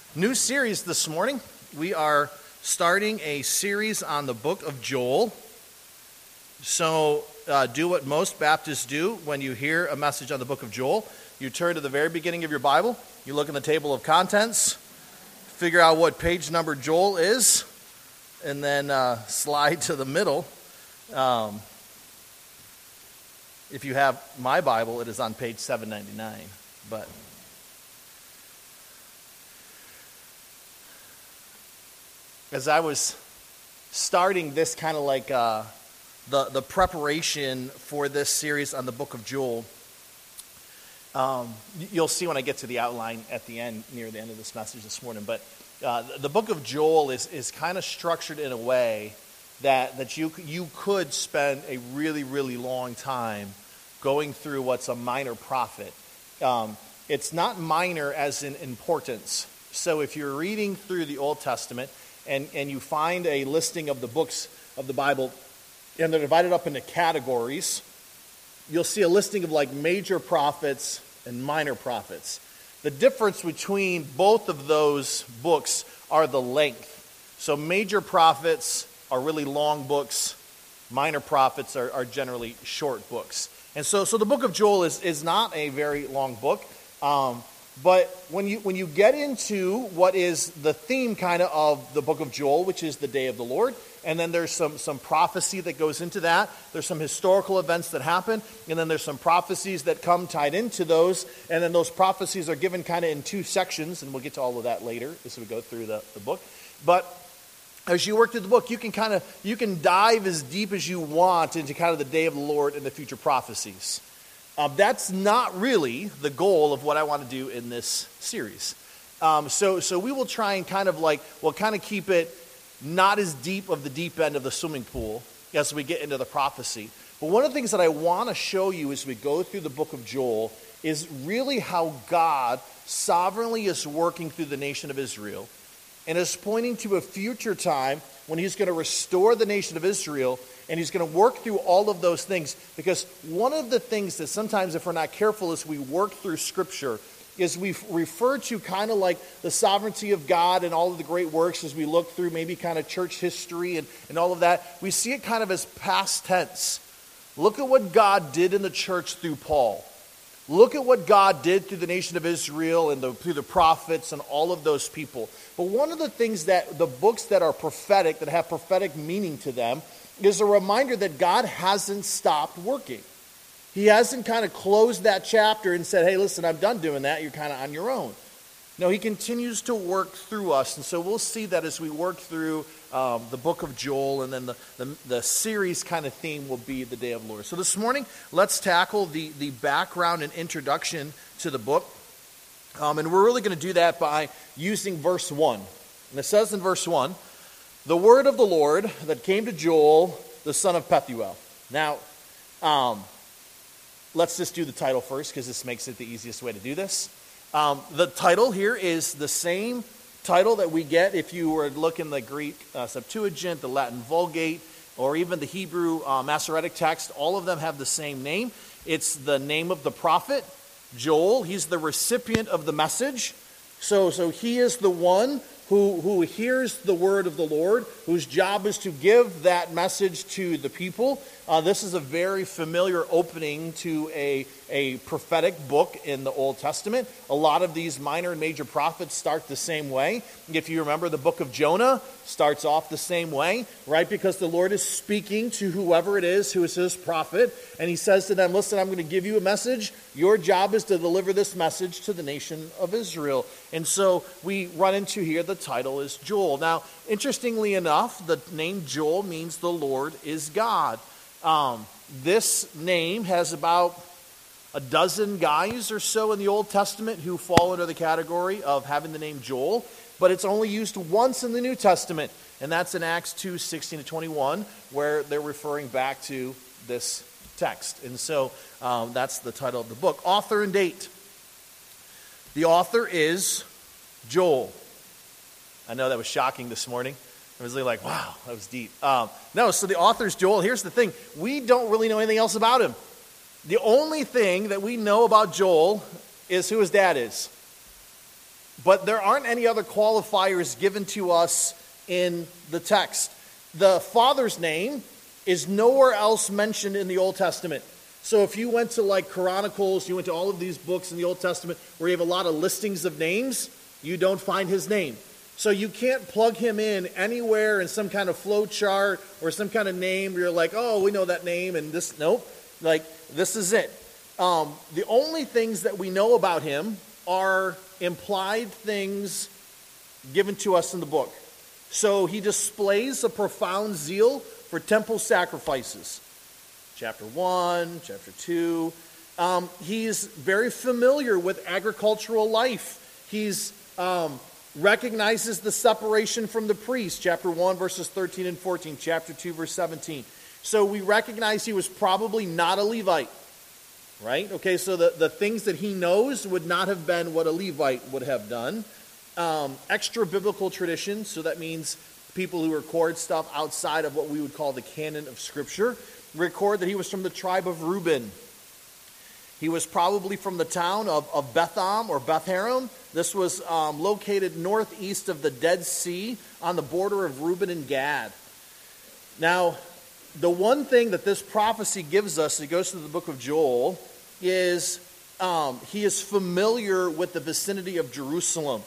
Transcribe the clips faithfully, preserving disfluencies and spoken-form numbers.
New series this morning. We are starting a series on the book of Joel. So uh, do what most Baptists do when you hear a message on the book of Joel. You turn to the very beginning of your Bible, you look in the table of contents, figure out what page number Joel is, and then uh, slide to the middle. Um, if you have my Bible, it is on page seven ninety-nine. But as I was starting this kind of like uh, the, the preparation for this series on the book of Joel, um, you'll see when I get to the outline at the end, near the end of this message this morning, but uh, the book of Joel is, is kind of structured in a way that, that you, you could spend a really, really long time going through what's a minor prophet. Um, it's not minor as in importance. So if you're reading through the Old Testament, And, and you find a listing of the books of the Bible, and they're divided up into categories, you'll see a listing of like major prophets and minor prophets. The difference between both of those books are the length. So major prophets are really long books. Minor prophets are, are generally short books. And so, so the book of Joel is, is not a very long book. Um, But when you when you get into what is the theme kind of of the book of Joel, which is the day of the Lord, and then there's some, some prophecy that goes into that. There's some historical events that happen, and then there's some prophecies that come tied into those, and then those prophecies are given kind of in two sections, and we'll get to all of that later as we go through the, the book. But as you work through the book, you can kind of you can dive as deep as you want into kind of the day of the Lord and the future prophecies. Uh, that's not really the goal of what I want to do in this series. Um, so, so we will try and kind of like, we'll kind of keep it not as deep of the deep end of the swimming pool as we get into the prophecy. But one of the things that I want to show you as we go through the book of Joel is really how God sovereignly is working through the nation of Israel and is pointing to a future time when he's going to restore the nation of Israel, and he's going to work through all of those things. Because one of the things that sometimes, if we're not careful as we work through Scripture, is we refer to kind of like the sovereignty of God and all of the great works as we look through maybe kind of church history and, and all of that. We see it kind of as past tense. Look at what God did in the church through Paul. Look at what God did through the nation of Israel and the, through the prophets and all of those people. But one of the things that the books that are prophetic, that have prophetic meaning to them, is a reminder that God hasn't stopped working. He hasn't kind of closed that chapter and said, hey, listen, I'm done doing that. You're kind of on your own. No, he continues to work through us. And so we'll see that as we work through um, the book of Joel, and then the, the, the series kind of theme will be the day of the Lord. So this morning, let's tackle the, the background and introduction to the book. Um, and we're really going to do that by using verse one. And it says in verse one, the word of the Lord that came to Joel, the son of Pethuel. Now, um, let's just do the title first, because this makes it the easiest way to do this. Um, the title here is the same title that we get if you were to look in the Greek uh, Septuagint, the Latin Vulgate, or even the Hebrew uh, Masoretic text. All of them have the same name. It's the name of the prophet, Joel. He's the recipient of the message. So, so he is the one who, who hears the word of the Lord, whose job is to give that message to the people. Uh, this is a very familiar opening to a, a prophetic book in the Old Testament. A lot of these minor and major prophets start the same way. If you remember, the book of Jonah starts off the same way, right? Because the Lord is speaking to whoever it is who is his prophet, and he says to them, listen, I'm going to give you a message. Your job is to deliver this message to the nation of Israel. And so we run into here, the title is Joel. Now, interestingly enough, the name Joel means the Lord is God. Um, this name has about a dozen guys or so in the Old Testament who fall under the category of having the name Joel, but it's only used once in the New Testament, and that's in Acts two, sixteen to twenty-one, where they're referring back to this text. And so um, that's the title of the book. Author and date. The author is Joel. I know that was shocking this morning. I was like, wow, that was deep. Um, no, so the author's Joel. Here's the thing. We don't really know anything else about him. The only thing that we know about Joel is who his dad is. But there aren't any other qualifiers given to us in the text. The father's name is nowhere else mentioned in the Old Testament. So if you went to like Chronicles, you went to all of these books in the Old Testament where you have a lot of listings of names, you don't find his name. So you can't plug him in anywhere in some kind of flow chart or some kind of name where you're like, oh, we know that name and this. Nope. Like, this is it. Um, the only things that we know about him are implied things given to us in the book. So he displays a profound zeal for temple sacrifices. Chapter one, chapter two. Um, he's very familiar with agricultural life. He's um, recognizes the separation from the priest. Chapter one, verses thirteen and fourteen. Chapter two, verse seventeen. So we recognize he was probably not a Levite. Right? Okay, so the, the things that he knows would not have been what a Levite would have done. Um, extra biblical tradition, so that means people who record stuff outside of what we would call the canon of Scripture, record that he was from the tribe of Reuben. He was probably from the town of, of Betham or Beth-Haram. This was um, located northeast of the Dead Sea on the border of Reuben and Gad. Now, the one thing that this prophecy gives us, it goes to the book of Joel, is um, he is familiar with the vicinity of Jerusalem.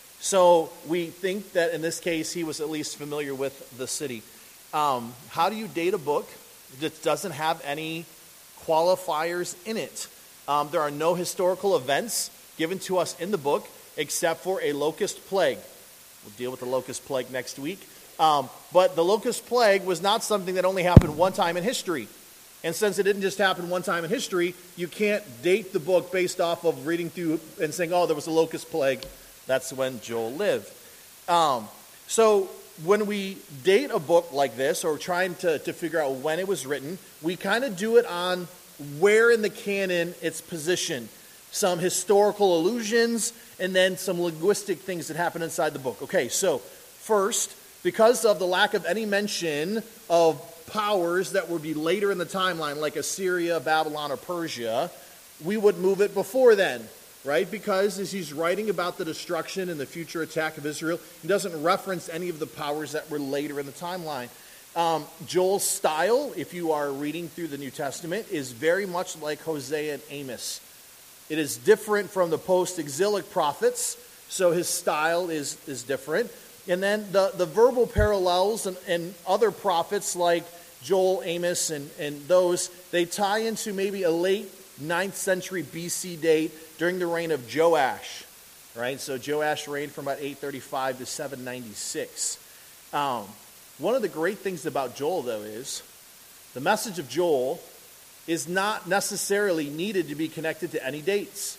So we think that in this case he was at least familiar with the city. Um, how do you date a book that doesn't have any qualifiers in it? Um, there are no historical events given to us in the book except for a locust plague. We'll deal with the locust plague next week. Um, but the locust plague was not something that only happened one time in history. And since it didn't just happen one time in history, you can't date the book based off of reading through and saying, oh, there was a locust plague. That's when Joel lived. Um, so when we date a book like this, or trying to, to figure out when it was written, we kind of do it on where in the canon it's positioned. Some historical allusions, and then some linguistic things that happen inside the book. Okay, so first, because of the lack of any mention of powers that would be later in the timeline, like Assyria, Babylon, or Persia, we would move it before then, right? Because as he's writing about the destruction and the future attack of Israel, he doesn't reference any of the powers that were later in the timeline. Um, Joel's style, if you are reading through the New Testament, is very much like Hosea and Amos. It is different from the post-exilic prophets, so his style is, is different. And then the, the verbal parallels and, and other prophets like Joel, Amos, and, and those, they tie into maybe a late ninth century B C date during the reign of Joash. Right? So Joash reigned from about eight thirty-five to seven ninety-six. Um, one of the great things about Joel, though, is the message of Joel is not necessarily needed to be connected to any dates.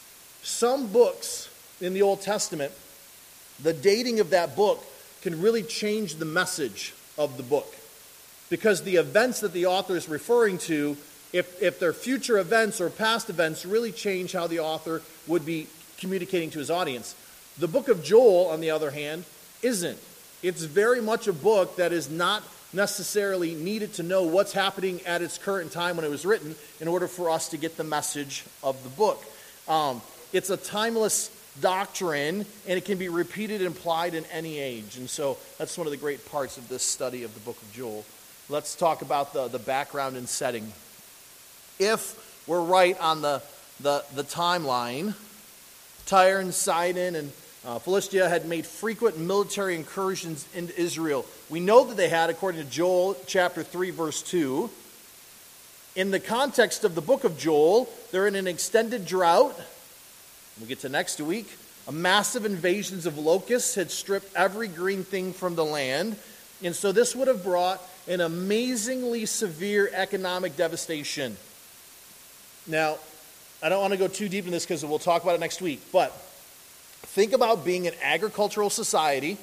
Some books in the Old Testament, the dating of that book can really change the message of the book. Because the events that the author is referring to, if, if they're future events or past events, really change how the author would be communicating to his audience. The book of Joel, on the other hand, isn't. It's very much a book that is not necessarily needed to know what's happening at its current time when it was written in order for us to get the message of the book. Um, it's a timeless doctrine, and it can be repeated and applied in any age. And so that's one of the great parts of this study of the book of Joel. Let's talk about the, the background and setting. If we're right on the, the, the timeline, Tyre and Sidon and uh, Philistia had made frequent military incursions into Israel. We know that they had, according to Joel chapter three, verse two. In the context of the book of Joel, they're in an extended drought. We'll get to next week. A massive invasions of locusts had stripped every green thing from the land. And so this would have brought an amazingly severe economic devastation. Now, I don't want to go too deep in this because we'll talk about it next week. But think about being an agricultural society.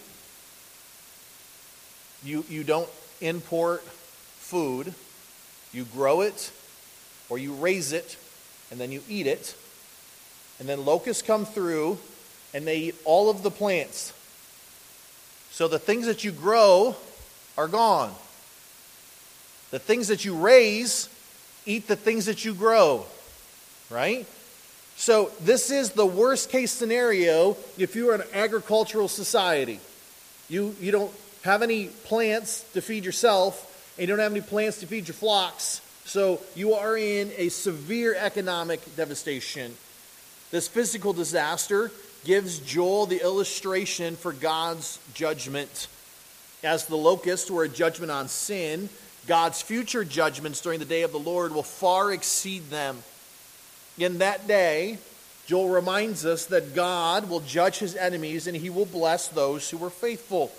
You, you don't import food. You grow it or you raise it and then you eat it. And then locusts come through and they eat all of the plants. So the things that you grow are gone. The things that you raise eat the things that you grow. Right? So this is the worst case scenario if you are an agricultural society. You, you don't have any plants to feed yourself, and you don't have any plants to feed your flocks. So you are in a severe economic devastation. This physical disaster gives Joel the illustration for God's judgment. As the locusts were a judgment on sin, God's future judgments during the day of the Lord will far exceed them. In that day, Joel reminds us that God will judge his enemies and he will bless those who were faithful.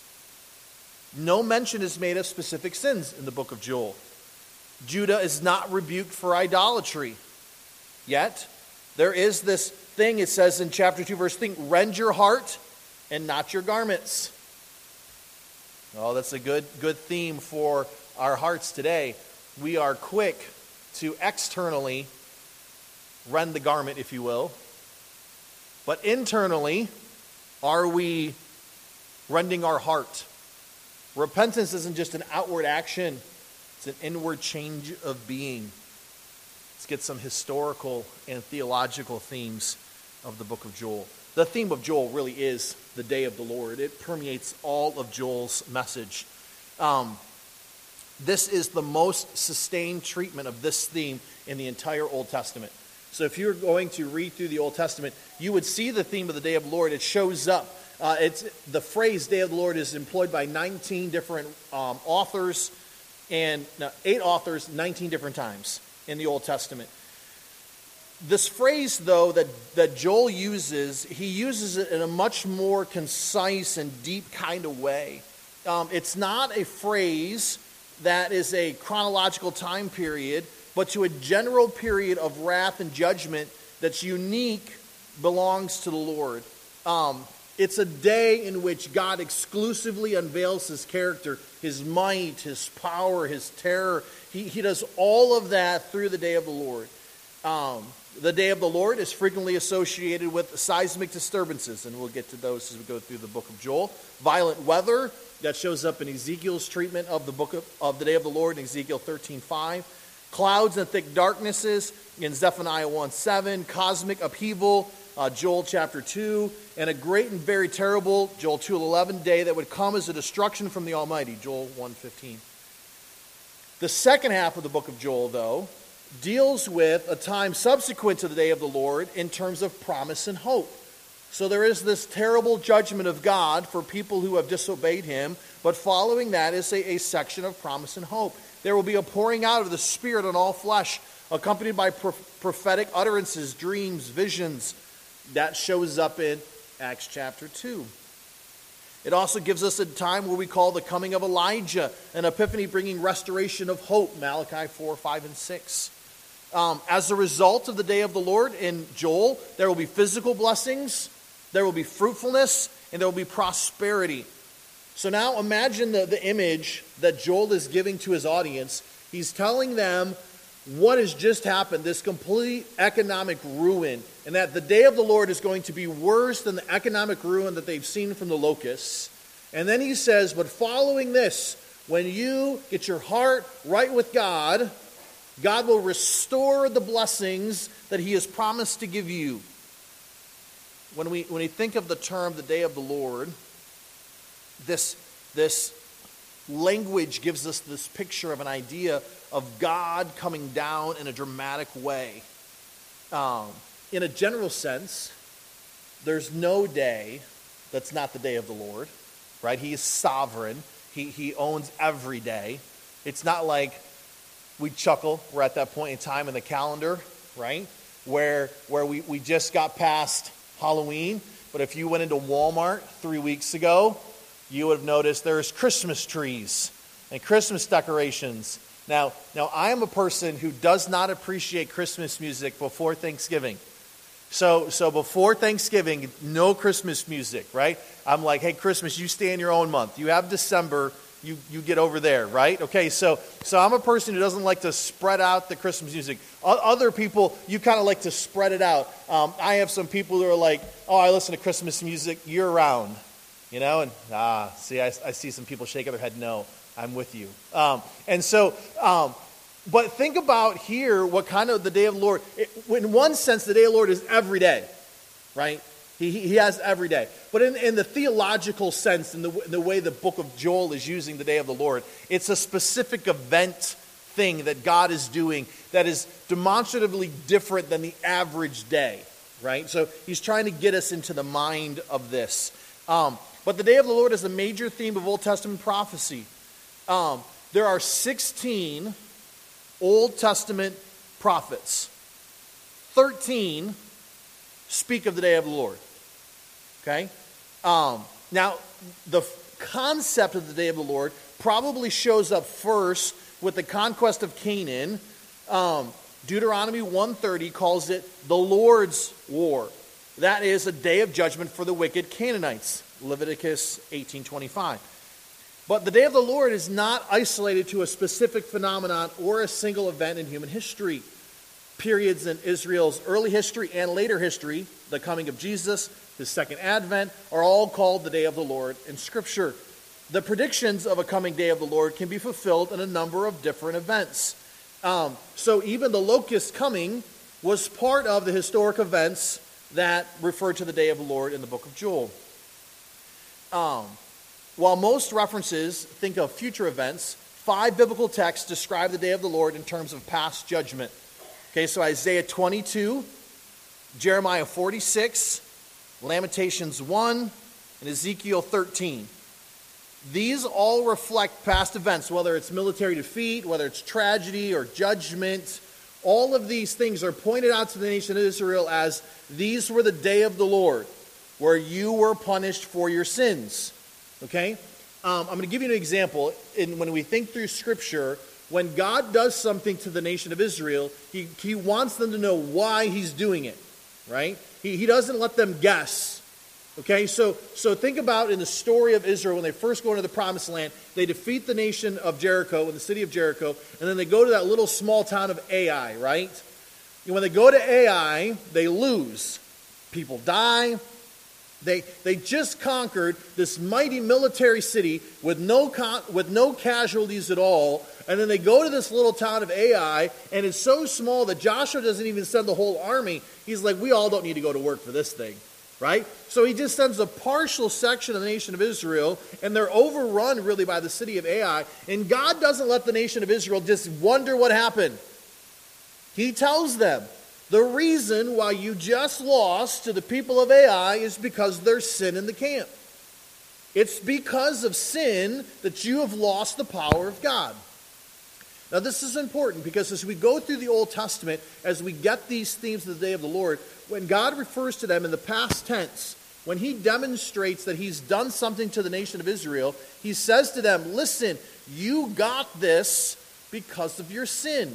No mention is made of specific sins in the book of Joel. Judah is not rebuked for idolatry. Yet, there is this thing, it says in chapter two, verse three, rend your heart and not your garments. Oh, that's a good, good theme for our hearts today. We are quick to externally rend the garment, if you will. But internally, are we rending our heart? Repentance isn't just an outward action. It's an inward change of being. Let's get some historical and theological themes of the book of Joel. The theme of Joel really is the day of the Lord. It permeates all of Joel's message. Um, this is the most sustained treatment of this theme in the entire Old Testament. So if you're going to read through the Old Testament, you would see the theme of the day of the Lord. It shows up. Uh, it's the phrase day of the Lord is employed by nineteen different um, authors, and no, eight authors, nineteen different times in the Old Testament. This phrase, though, that, that Joel uses, he uses it in a much more concise and deep kind of way. Um, it's not a phrase that is a chronological time period, but to a general period of wrath and judgment that's unique, belongs to the Lord. Um, it's a day in which God exclusively unveils his character, his might, his power, his terror. He, he does all of that through the day of the Lord. Um, the day of the Lord is frequently associated with seismic disturbances, and we'll get to those as we go through the book of Joel. Violent weather, that shows up in Ezekiel's treatment of the book of, of the day of the Lord in Ezekiel thirteen five. Clouds and thick darknesses in Zephaniah one seven. Cosmic upheaval, uh, Joel chapter two. And a great and very terrible, Joel two eleven, day that would come as a destruction from the Almighty, Joel one fifteen. The second half of the book of Joel, though, deals with a time subsequent to the day of the Lord in terms of promise and hope. So there is this terrible judgment of God for people who have disobeyed him, but following that is a, a section of promise and hope. There will be a pouring out of the Spirit on all flesh, accompanied by pro- prophetic utterances, dreams, visions. That shows up in Acts chapter two. It also gives us a time where we call the coming of Elijah, an epiphany bringing restoration of hope, Malachi four, five, and six. Um, as a result of the day of the Lord in Joel, there will be physical blessings, there will be fruitfulness, and there will be prosperity. So now imagine the, the image that Joel is giving to his audience. He's telling them what has just happened, this complete economic ruin, and that the day of the Lord is going to be worse than the economic ruin that they've seen from the locusts. And then he says, but following this, when you get your heart right with God, God will restore the blessings that he has promised to give you. When we when we think of the term the day of the Lord, this, this language gives us this picture of an idea of God coming down in a dramatic way. Um, in a general sense, there's no day that's not the day of the Lord, right? He is sovereign. He, he owns every day. It's not like we chuckle. We're at that point in time in the calendar, right? Where, where we, we just got past Halloween. But if you went into Walmart three weeks ago, you would have noticed there's Christmas trees and Christmas decorations. Now, now I am a person who does not appreciate Christmas music before Thanksgiving. So, so before Thanksgiving, no Christmas music, right? I'm like, hey, Christmas, you stay in your own month. You have December. You you get over there, right? Okay, so so I'm a person who doesn't like to spread out the Christmas music. O- other people, you kind of like to spread it out. Um, I have some people who are like, oh, I listen to Christmas music year-round, you know? And, ah, see, I, I see some people shaking their head, no, I'm with you. Um, and so um, But think about here what kind of the day of the Lord, it, in one sense, the day of the Lord is every day, right? He, he has every day. But in, in the theological sense, in the, in the way the book of Joel is using the day of the Lord, it's a specific event thing that God is doing that is demonstratively different than the average day, right? So he's trying to get us into the mind of this. Um, but the day of the Lord is a major theme of Old Testament prophecy. Um, there are sixteen Old Testament prophets. thirteen speak of the day of the Lord. Okay? Um, now, the f- concept of the day of the Lord probably shows up first with the conquest of Canaan. Um, Deuteronomy one thirty calls it the Lord's war. That is a day of judgment for the wicked Canaanites. Leviticus eighteen twenty-five. But the day of the Lord is not isolated to a specific phenomenon or a single event in human history. Periods in Israel's early history and later history, the coming of Jesus, his second advent, are all called the day of the Lord in Scripture. The predictions of a coming day of the Lord can be fulfilled in a number of different events. Um, so even the locust coming was part of the historic events that refer to the day of the Lord in the book of Joel. Um, while most references think of future events, five biblical texts describe the day of the Lord in terms of past judgment. Okay, so Isaiah twenty-two, Jeremiah forty-six, Lamentations one, and Ezekiel thirteen. These all reflect past events, whether it's military defeat, whether it's tragedy or judgment. All of these things are pointed out to the nation of Israel as these were the day of the Lord, where you were punished for your sins. Okay? Um, I'm going to give you an example. In, when we think through Scripture, when God does something to the nation of Israel, he, he wants them to know why he's doing it. Right? He, he doesn't let them guess. Okay, so so think about in the story of Israel when they first go into the promised land, they defeat the nation of Jericho, in the city of Jericho, and then they go to that little small town of Ai, right? And when they go to Ai, they lose. People die. They they just conquered this mighty military city with no con- with no casualties at all, and then they go to this little town of Ai, and it's so small that Joshua doesn't even send the whole army. He's like, we all don't need to go to work for this thing. Right? So he just sends a partial section of the nation of Israel, and they're overrun really by the city of Ai. And God doesn't let the nation of Israel just wonder what happened. He tells them, the reason why you just lost to the people of Ai is because there's sin in the camp. It's because of sin that you have lost the power of God. Now this is important because as we go through the Old Testament, as we get these themes of the day of the Lord, when God refers to them in the past tense, when he demonstrates that he's done something to the nation of Israel, he says to them, listen, you got this because of your sin.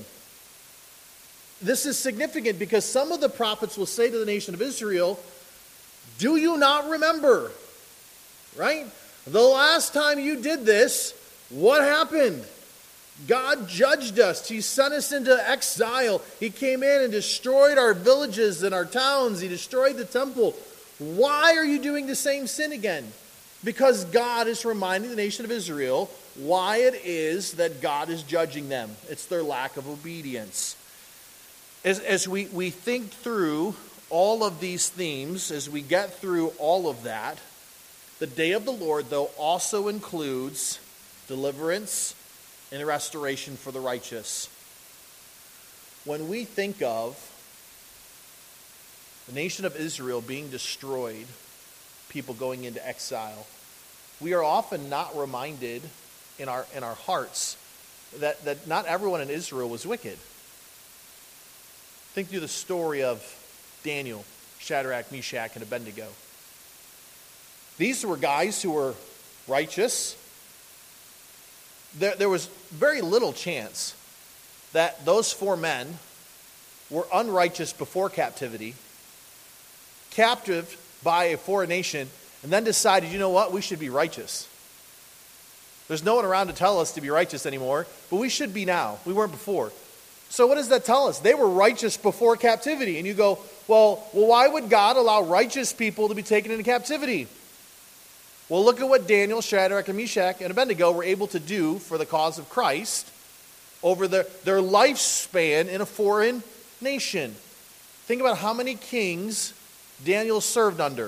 This is significant because some of the prophets will say to the nation of Israel, do you not remember? Right? The last time you did this, what happened? God judged us. He sent us into exile. He came in and destroyed our villages and our towns. He destroyed the temple. Why are you doing the same sin again? Because God is reminding the nation of Israel why it is that God is judging them. It's their lack of obedience. As, as we, we think through all of these themes, as we get through all of that, the day of the Lord, though, also includes deliverance and restoration for the righteous. When we think of the nation of Israel being destroyed, people going into exile, we are often not reminded in our in our hearts that, that not everyone in Israel was wicked. Think through the story of Daniel, Shadrach, Meshach, and Abednego. These were guys who were righteous. There, there was very little chance that those four men were unrighteous before captivity, captive by a foreign nation, and then decided, you know what, we should be righteous. There's no one around to tell us to be righteous anymore, but we should be now. We weren't before. So what does that tell us? They were righteous before captivity. And you go, well, well, why would God allow righteous people to be taken into captivity? Well, look at what Daniel, Shadrach, and Meshach, and Abednego were able to do for the cause of Christ over their, their lifespan in a foreign nation. Think about how many kings Daniel served under.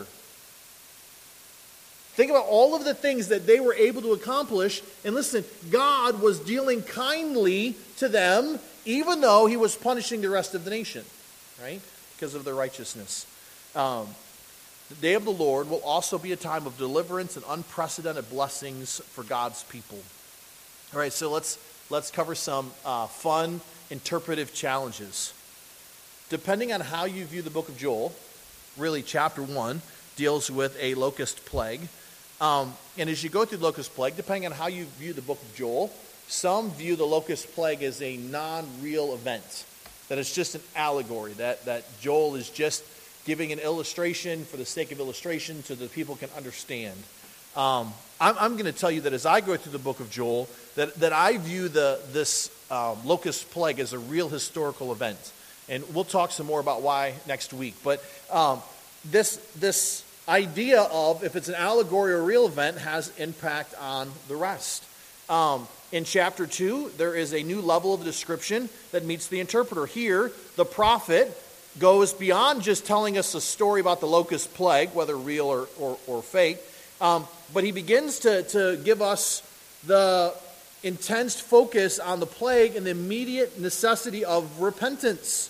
Think about all of the things that they were able to accomplish. And listen, God was dealing kindly to them, even though he was punishing the rest of the nation, right? Because of their righteousness. Um, the day of the Lord will also be a time of deliverance and unprecedented blessings for God's people. All right, so let's let's cover some uh, fun interpretive challenges. Depending on how you view the book of Joel, really chapter one deals with a locust plague. Um, and as you go through the locust plague, depending on how you view the book of Joel, some view the locust plague as a non-real event, that it's just an allegory, that, that Joel is just giving an illustration for the sake of illustration so that people can understand. Um, I'm, I'm going to tell you that as I go through the book of Joel, that, that I view the this um, locust plague as a real historical event. And we'll talk some more about why next week. But um, this this idea of if it's an allegory or a real event has impact on the rest. Um, in chapter two, there is a new level of description that meets the interpreter. Here, the prophet goes beyond just telling us a story about the locust plague, whether real or, or, or fake, um, but he begins to, to give us the intense focus on the plague and the immediate necessity of repentance.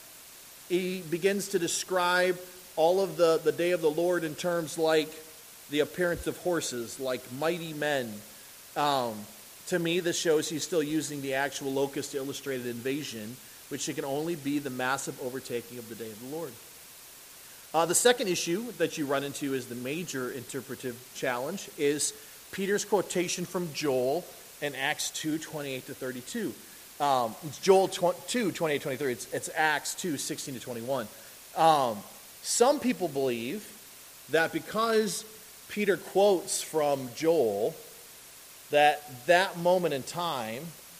He begins to describe all of the, the day of the Lord in terms like the appearance of horses, like mighty men. Um, to me, this shows he's still using the actual locust to illustrate an invasion, which it can only be the massive overtaking of the day of the Lord. Uh, the second issue that you run into is the major interpretive challenge, is Peter's quotation from Joel in Acts two, twenty-eight to thirty-two. Um, it's Joel two, twenty-eight, twenty-three. It's, it's Acts two, sixteen to twenty-one. Um, some people believe that because Peter quotes from Joel, that that moment in time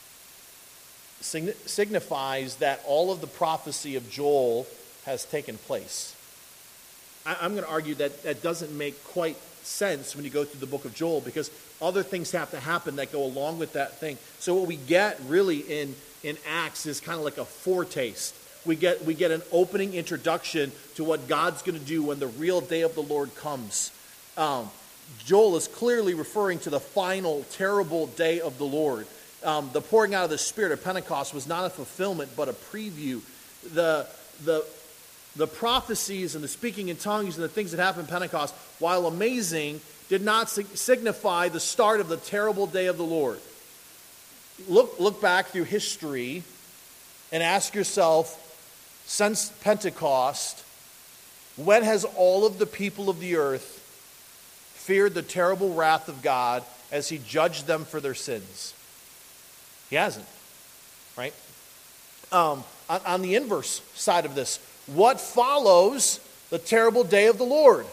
signifies that all of the prophecy of Joel has taken place. I, I'm going to argue that that doesn't make quite sense when you go through the book of Joel, because other things have to happen that go along with that thing. So what we get really in, in Acts is kind of like a foretaste. We get we get an opening introduction to what God's going to do when the real day of the Lord comes. Um, Joel is clearly referring to the final terrible day of the Lord. Um, the pouring out of the Spirit of Pentecost was not a fulfillment, but a preview. The the the prophecies and the speaking in tongues and the things that happened at Pentecost, while amazing, did not signify the start of the terrible day of the Lord. Look look back through history and ask yourself, since Pentecost, when has all of the people of the earth feared the terrible wrath of God as he judged them for their sins? He hasn't, right? Um, on, on the inverse side of this, what follows the terrible day of the Lord?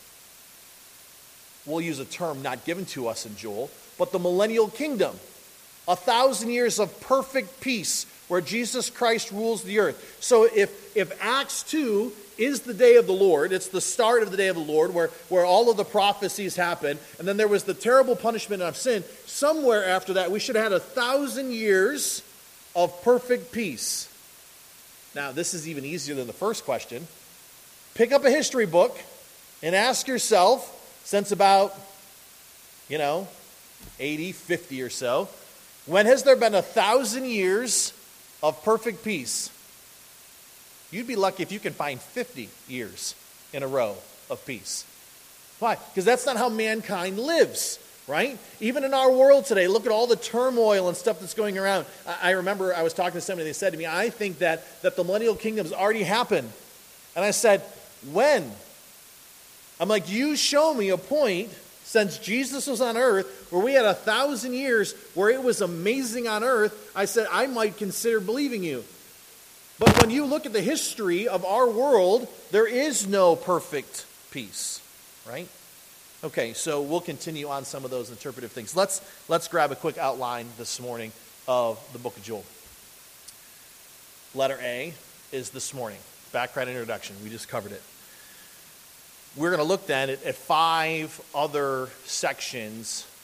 We'll use a term not given to us in Joel, but the millennial kingdom. A thousand years of perfect peace where Jesus Christ rules the earth. So if, if Acts two is the day of the Lord, it's the start of the day of the Lord where, where all of the prophecies happen, and then there was the terrible punishment of sin, somewhere after that we should have had a thousand years of perfect peace. Now, this is even easier than the first question. Pick up a history book and ask yourself, since about, you know, eighty, fifty or so, when has there been a thousand years of perfect peace? You'd be lucky if you can find fifty years in a row of peace. Why? Because that's not how mankind lives, right? Even in our world today, look at all the turmoil and stuff that's going around. I, I remember I was talking to somebody, they said to me, I think that, that the millennial kingdom's already happened. And I said, when? I'm like, you show me a point since Jesus was on earth where we had a thousand years where it was amazing on earth. I said, I might consider believing you. But when you look at the history of our world, there is no perfect peace, right? Okay, so we'll continue on some of those interpretive things. Let's let's grab a quick outline this morning of the book of Joel. Letter A is this morning. Background introduction. We just covered it. We're going to look then at, at five other sections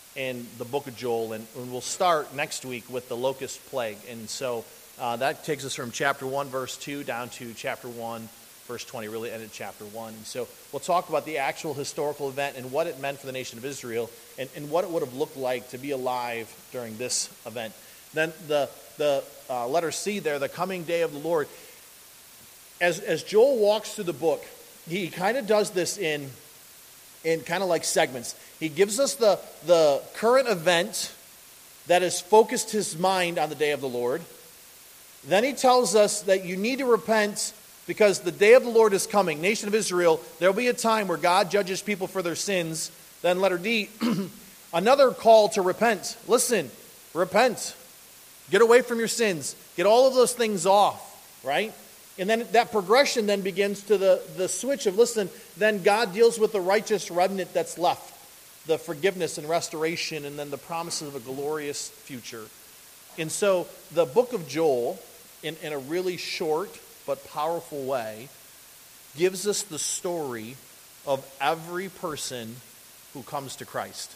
in the book of Joel, and, and we'll start next week with the locust plague. And so uh, that takes us from chapter one, verse two, down to chapter one, verse twenty, really ended chapter one. And so we'll talk about the actual historical event and what it meant for the nation of Israel, and, and what it would have looked like to be alive during this event. Then the, the uh, letter C there, the coming day of the Lord. As, as Joel walks through the book, he kind of does this in, in kind of like segments. He gives us the, the current event that has focused his mind on the day of the Lord. Then he tells us that you need to repent because the day of the Lord is coming. Nation of Israel, there will be a time where God judges people for their sins. Then letter D, another call to repent. Listen, repent. Get away from your sins. Get all of those things off, right? And then that progression then begins to the, the switch of, listen, then God deals with the righteous remnant that's left. The forgiveness and restoration, and then the promises of a glorious future. And so the book of Joel, in, in a really short but powerful way, gives us the story of every person who comes to Christ.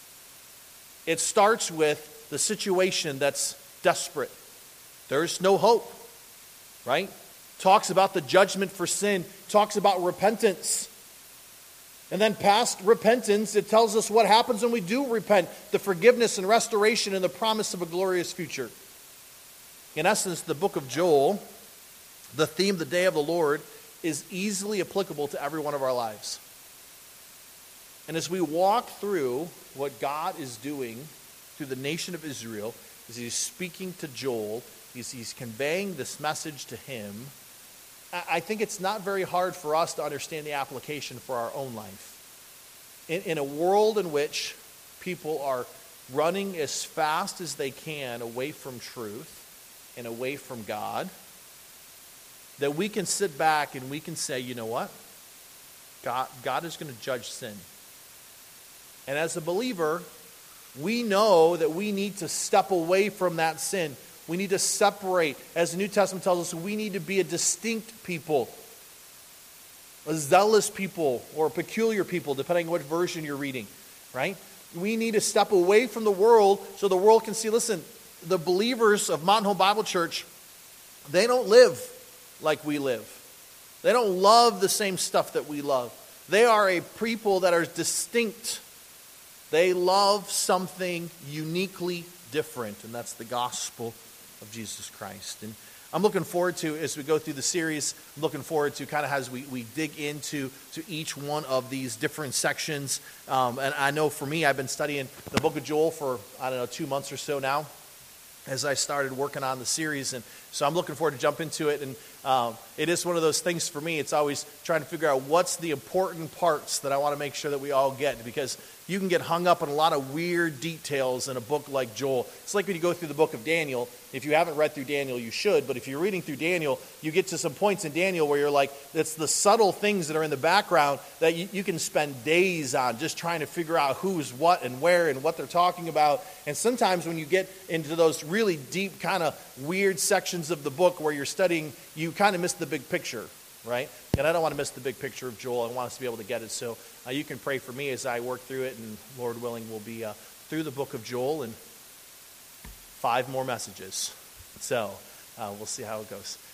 It starts with the situation that's desperate. There's no hope, right? Talks about the judgment for sin, talks about repentance. And then past repentance, it tells us what happens when we do repent, the forgiveness and restoration and the promise of a glorious future. In essence, the book of Joel, the theme, the day of the Lord, is easily applicable to every one of our lives. And as we walk through what God is doing through the nation of Israel, as he's speaking to Joel, he's, he's conveying this message to him, I think it's not very hard for us to understand the application for our own life. In, in a world in which people are running as fast as they can away from truth and away from God, that we can sit back and we can say, you know what? God, God is going to judge sin. And as a believer, we know that we need to step away from that sin. We need to separate. As the New Testament tells us, we need to be a distinct people, a zealous people, or a peculiar people, depending on what version you're reading, right? We need to step away from the world so the world can see, listen, the believers of Mountain Home Bible Church, they don't live like we live. They don't love the same stuff that we love. They are a people that are distinct. They love something uniquely different, and that's the gospel of Jesus Christ. And I'm looking forward to, as we go through the series, I'm looking forward to kind of as we, we dig into to each one of these different sections. Um, and I know for me, I've been studying the book of Joel for, I don't know, two months or so now, as I started working on the series. And so I'm looking forward to jump into it. And um, it is one of those things for me. It's always trying to figure out what's the important parts that I want to make sure that we all get, because you can get hung up on a lot of weird details in a book like Joel. It's like when you go through the book of Daniel. If you haven't read through Daniel, you should. But if you're reading through Daniel, you get to some points in Daniel where you're like, it's the subtle things that are in the background that you, you can spend days on just trying to figure out who's what and where and what they're talking about. And sometimes when you get into those really deep kind of weird sections of the book where you're studying, you kind of miss the big picture, right? And I don't want to miss the big picture of Joel. I want us to be able to get it. So uh, you can pray for me as I work through it, and Lord willing, we'll be uh, through the book of Joel in five more messages. So uh, we'll see how it goes.